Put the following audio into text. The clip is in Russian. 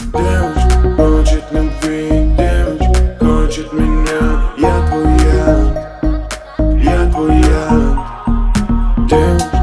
Девочка хочет любви, девочка хочет меня. Я твой яд, я твой яд. Девочка